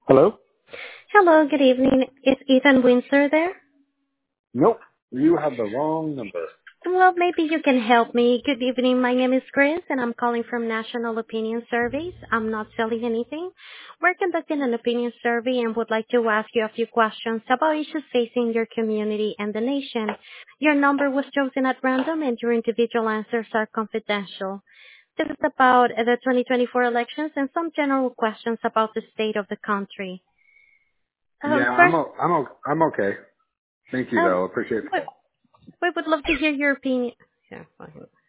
Hello? Hello, good evening. Is Ethan Windsor there? Nope. You have the wrong number. Well, maybe you can help me. Good evening. My name is Chris, and I'm calling from National Opinion Surveys. I'm not selling anything. We're conducting an opinion survey and would like to ask you a few questions about issues facing your community and the nation. Your number was chosen at random, and your individual answers are confidential. This is about the 2024 elections and some general questions about the state of the country. Yeah, First, I'm okay. Thank you um, though. Appreciate it. we would love to hear your opinion. Yeah, fine.